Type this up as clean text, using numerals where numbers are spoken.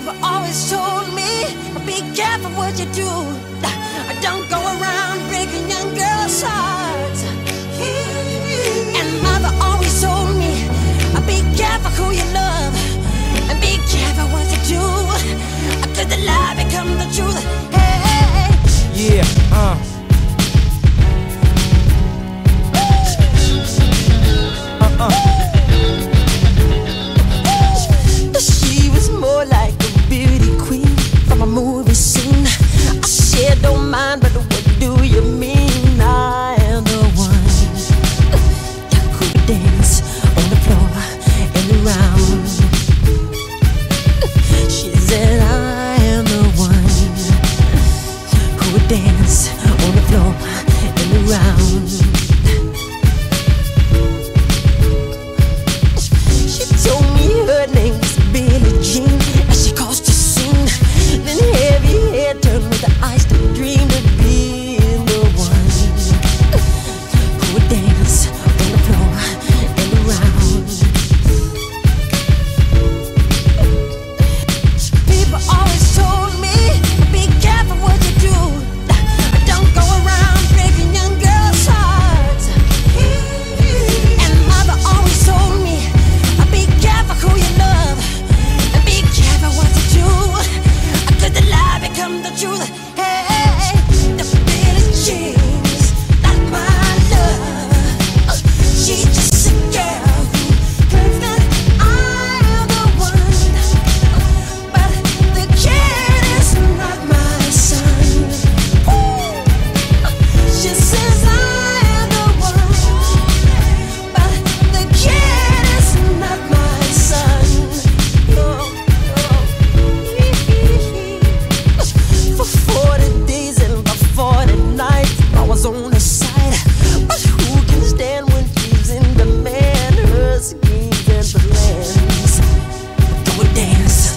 People always told me, be careful what you do. Don't go around breaking young girls' hearts. And mother always told me, be careful who you love, and be careful what you do, 'cause the lie becomes the truth. Hey. Yeah, She was more like a beauty queen from a movie scene. I said, don't mind, but what do you mean? I am the one who dance on the floor and around. She said, I am the one who would dance on the floor and around. She told me her name was Billie Jean, and she caused a scene. Then heavy hair turned with the eyes to dream of being the one who would dance on the floor and around. People always told me, be careful what you do. Don't go around breaking young girls' hearts. And mother always told me, be careful who you love, and be careful what you do, 'cause the lie becomes the truth. Hey, the Billie Jean's not my love. She's just a girl who claims that I am the one, but the kid is not my son. She says I am the one, but the kid is not my son. For 40 days and for 40 nights I was on her side, but who can stand when she's in demand? Her schemes and plans. Go and dance